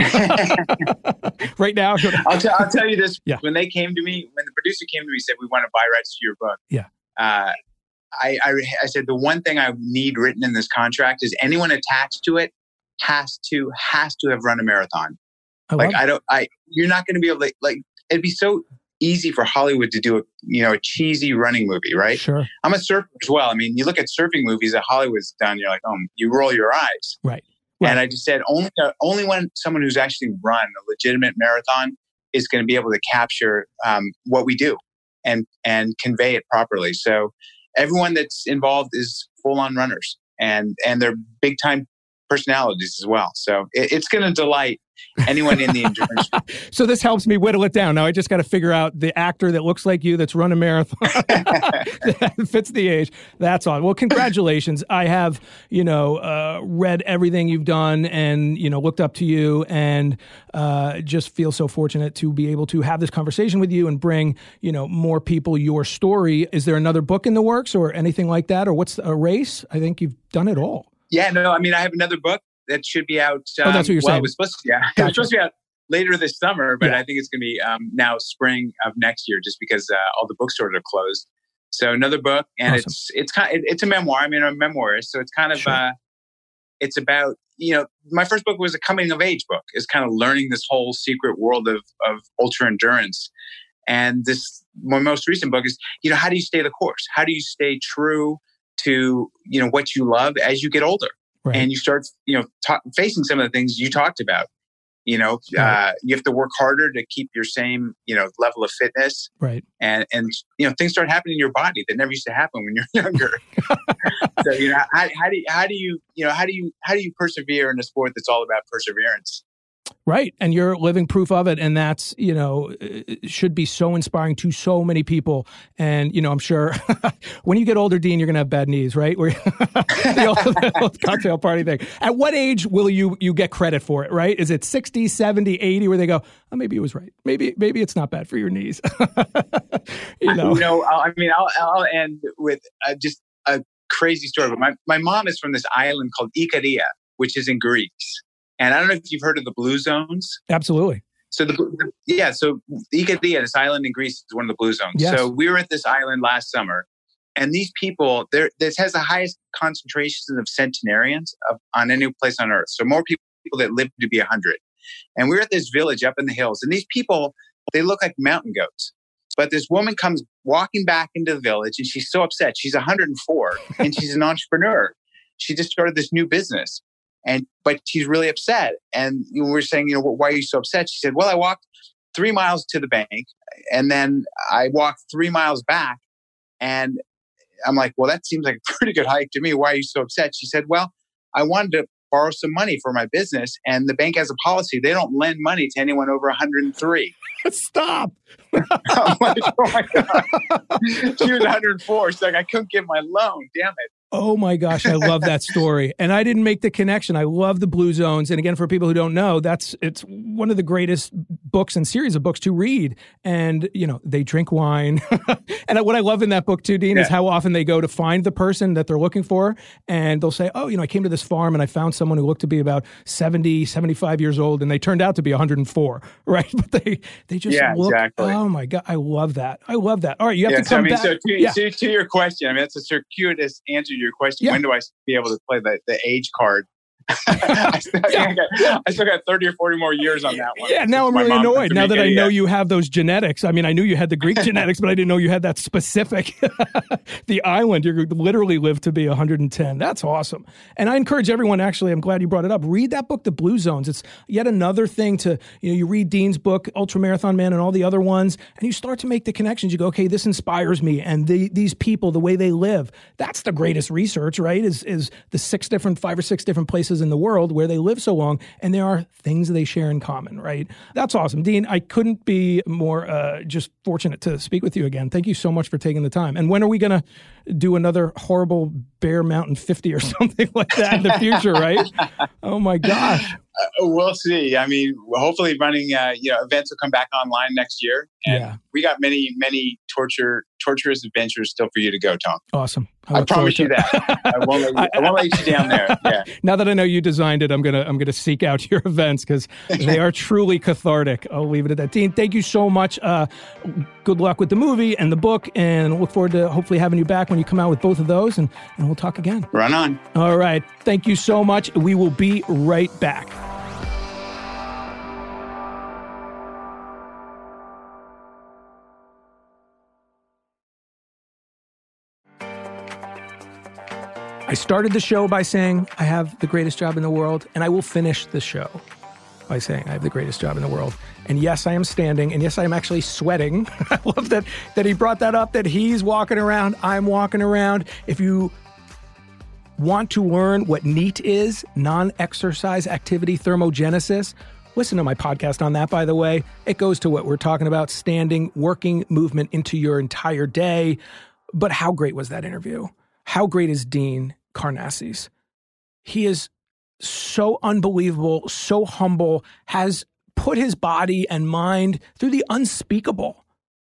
[SPEAKER 1] Right now?
[SPEAKER 2] I'll tell you this.
[SPEAKER 1] Yeah.
[SPEAKER 2] When the producer came to me and said, we want to buy rights to your book.
[SPEAKER 1] Yeah.
[SPEAKER 2] I said, the one thing I need written in this contract is anyone attached to it has to have run a marathon. You're not going to be able to, like, it'd be so easy for Hollywood to do a cheesy running movie, right?
[SPEAKER 1] Sure.
[SPEAKER 2] I'm a surfer as well. I mean, you look at surfing movies that Hollywood's done, you're like, oh, you roll your eyes.
[SPEAKER 1] Right.
[SPEAKER 2] And I just said, only when someone who's actually run a legitimate marathon is going to be able to capture what we do and convey it properly. So everyone that's involved is full-on runners, and they're big-time personalities as well. So it's going to delight anyone in the endurance.
[SPEAKER 1] So this helps me whittle it down. Now I just got to figure out the actor that looks like you that's run a marathon that fits the age. That's all. Well, congratulations. I have, read everything you've done and, looked up to you, and just feel so fortunate to be able to have this conversation with you and bring, more people your story. Is there another book in the works or anything like that? Or what's a race? I think you've done it all.
[SPEAKER 2] Yeah, no, I mean, I have another book that should be out.
[SPEAKER 1] That's what you're saying.
[SPEAKER 2] It was supposed to be out later this summer, but I think it's going to be now spring of next year, just because all the bookstores are closed. So another book, and awesome. It's a memoir. I mean, I'm a memoirist, so it's kind of it's about my first book was a coming of age book. It's kind of learning this whole secret world of ultra endurance, and my most recent book is how do you stay the course? How do you stay true to what you love as you get older, right. And you start facing some of the things you talked about. You have to work harder to keep your same level of fitness,
[SPEAKER 1] right?
[SPEAKER 2] And things start happening in your body that never used to happen when you're younger. So how do you persevere in a sport that's all about perseverance?
[SPEAKER 1] Right. And you're living proof of it. And that's, should be so inspiring to so many people. And, I'm sure when you get older, Dean, you're going to have bad knees, right? The old cocktail party thing. At what age will you get credit for it, right? Is it 60, 70, 80 where they go, oh, maybe it was right. Maybe it's not bad for your knees.
[SPEAKER 2] I'll end with just a crazy story. But my mom is from this island called Ikaria, which is in Greece. And I don't know if you've heard of the Blue Zones.
[SPEAKER 1] Absolutely.
[SPEAKER 2] So Ikaria, this island in Greece, is one of the Blue Zones.
[SPEAKER 1] Yes.
[SPEAKER 2] So we were at this island last summer, and these people, this has the highest concentrations of centenarians on any place on Earth. So more people that live to be 100. And we were at this village up in the hills, and these people, they look like mountain goats. But this woman comes walking back into the village, and she's so upset. She's 104, and she's an entrepreneur. She just started this new business. But she's really upset. And we were saying, why are you so upset? She said, well, I walked 3 miles to the bank, and then I walked 3 miles back. And I'm like, well, that seems like a pretty good hike to me. Why are you so upset? She said, well, I wanted to borrow some money for my business, and the bank has a policy. They don't lend money to anyone over 103.
[SPEAKER 1] Stop.
[SPEAKER 2] I'm like, oh my God. She was 104. She's like, I couldn't get my loan. Damn it.
[SPEAKER 1] Oh my gosh, I love that story. And I didn't make the connection. I love the Blue Zones. And again, for people who don't know, it's one of the greatest books and series of books to read. And, they drink wine. And what I love in that book too, Dean, is how often they go to find the person that they're looking for. And they'll say, oh, I came to this farm and I found someone who looked to be about 70, 75 years old. And they turned out to be 104, right? But they just look, exactly. Oh my God, I love that. All right, you have to come back.
[SPEAKER 2] So to your question, that's a circuitous answer to your question. When do I be able to play the age card? I still got 30 or 40 more years on that one.
[SPEAKER 1] Yeah, now I'm really annoyed. Now that I know you have those genetics. I mean, I knew you had the Greek genetics, but I didn't know you had that specific. The island, you literally live to be 110. That's awesome. And I encourage everyone, actually, I'm glad you brought it up. Read that book, The Blue Zones. It's yet another thing to, you read Dean's book, Ultramarathon Man, and all the other ones, and you start to make the connections. You go, okay, this inspires me. And these people, the way they live, that's the greatest research, right? Is the 5 or 6 different places in the world where they live so long, and there are things they share in common, right? That's awesome. Dean, I couldn't be more just fortunate to speak with you again. Thank you so much for taking the time. And when are we going to do another horrible Bear Mountain 50 or something like that in the future, right? Oh my gosh.
[SPEAKER 2] We'll see. I mean, hopefully running, events will come back online next year. And we got many, many torturous adventures still for you to go, Tom.
[SPEAKER 1] Awesome.
[SPEAKER 2] I promise you that. I won't let you down there. Yeah.
[SPEAKER 1] Now that I know you designed it, I'm gonna seek out your events because they are truly cathartic. I'll leave it at that. Dean, thank you so much. good luck with the movie and the book, and look forward to hopefully having you back when you come out with both of those, and we'll talk again.
[SPEAKER 2] Run on.
[SPEAKER 1] All right. Thank you so much. We will be right back. I started the show by saying I have the greatest job in the world, and I will finish the show by saying I have the greatest job in the world. And yes, I am standing, and yes, I am actually sweating. I love that he brought that up, that he's walking around, I'm walking around. If you want to learn what NEAT is, non-exercise activity thermogenesis, listen to my podcast on that, by the way. It goes to what we're talking about, standing, working movement into your entire day. But how great was that interview? How great is Dean Karnazes? He is so unbelievable, so humble, has put his body and mind through the unspeakable.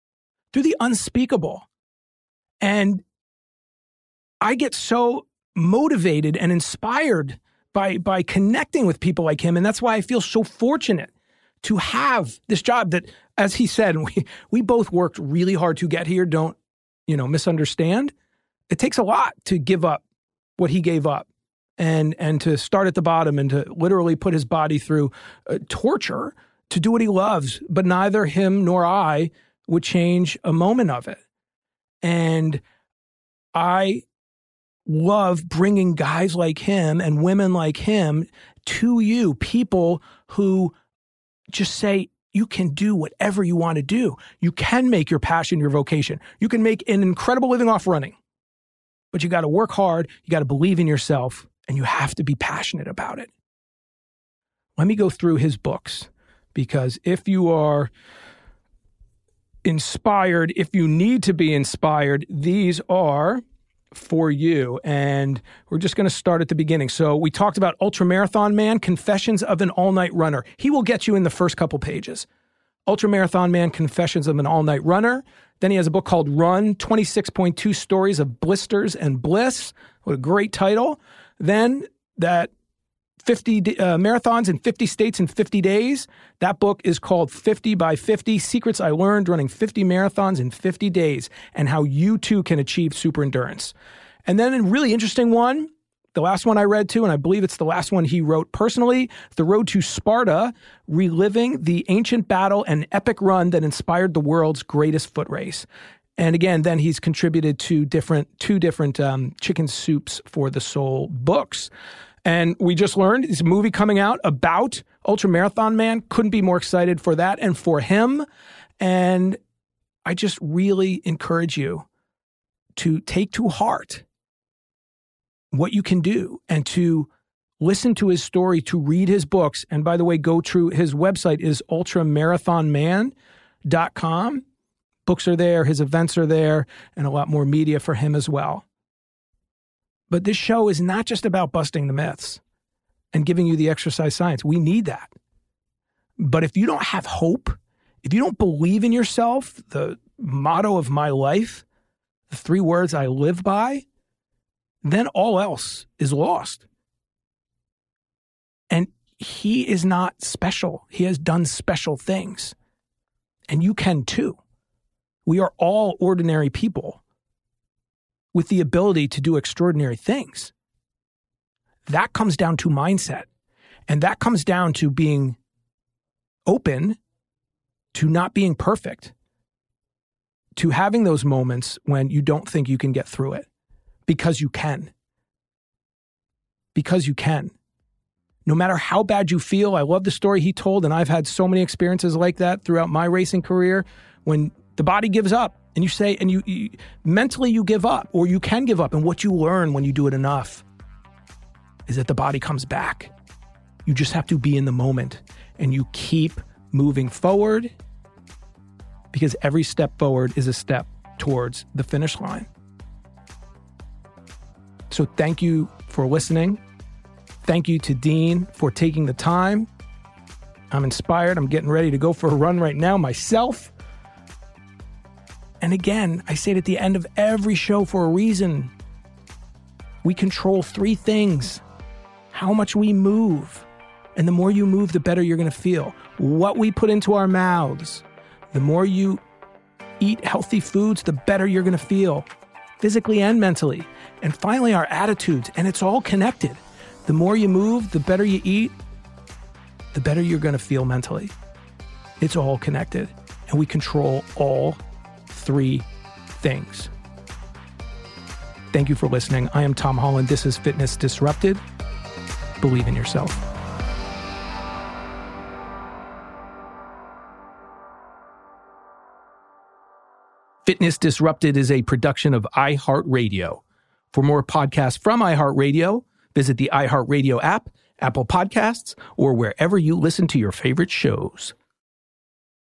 [SPEAKER 1] And I get so motivated and inspired by connecting with people like him. And that's why I feel so fortunate to have this job that, as he said, we both worked really hard to get here. Don't, misunderstand. It takes a lot to give up what he gave up and to start at the bottom and to literally put his body through torture to do what he loves. But neither him nor I would change a moment of it. And I love bringing guys like him and women like him to you, people who just say, you can do whatever you want to do. You can make your passion your vocation. You can make an incredible living off running. But you got to work hard, you got to believe in yourself, and you have to be passionate about it. Let me go through his books, because if you are inspired, if you need to be inspired, these are for you. And we're just going to start at the beginning. So we talked about Ultramarathon Man, Confessions of an All-Night Runner. He will get you in the first couple pages. Ultramarathon Man, Confessions of an All-Night Runner. Then he has a book called Run, 26.2 Stories of Blisters and Bliss. What a great title. Then that 50 marathons in 50 states in 50 days. That book is called 50 by 50, Secrets I Learned Running 50 Marathons in 50 Days, and how you too can achieve super endurance. And then a really interesting one, the last one I read too, and I believe it's the last one he wrote personally, The Road to Sparta, Reliving the Ancient Battle and Epic Run that Inspired the World's Greatest Foot Race. And again, then he's contributed to two different Chicken Soups for the Soul books. And we just learned there's a movie coming out about Ultramarathon Man. Couldn't be more excited for that and for him. And I just really encourage you to take to heart what you can do and to listen to his story, to read his books. And by the way, go to his website is ultramarathonman.com. Books are there, his events are there, and a lot more media for him as well. But this show is not just about busting the myths and giving you the exercise science. We need that. But if you don't have hope, if you don't believe in yourself, the motto of my life, the 3 words I live by, then all else is lost. And he is not special. He has done special things. And you can too. We are all ordinary people with the ability to do extraordinary things. That comes down to mindset. And that comes down to being open to not being perfect, to having those moments when you don't think you can get through it, because you can. Because you can. No matter how bad you feel, I love the story he told, and I've had so many experiences like that throughout my racing career, when the body gives up, and you say, and you mentally you give up, or you can give up. And what you learn when you do it enough is that the body comes back. You just have to be in the moment, and you keep moving forward, because every step forward is a step towards the finish line. So thank you for listening. Thank you to Dean for taking the time. I'm inspired. I'm getting ready to go for a run right now myself. And again, I say it at the end of every show for a reason. We control 3 things. How much we move. And the more you move, the better you're going to feel. What we put into our mouths. The more you eat healthy foods, the better you're going to feel, physically and mentally. And finally, our attitudes, and it's all connected. The more you move, the better you eat, the better you're going to feel mentally. It's all connected, and we control all three things. Thank you for listening. I am Tom Holland. This is Fitness Disrupted. Believe in yourself. Fitness Disrupted is a production of iHeartRadio. For more podcasts from iHeartRadio, visit the iHeartRadio app, Apple Podcasts, or wherever you listen to your favorite shows.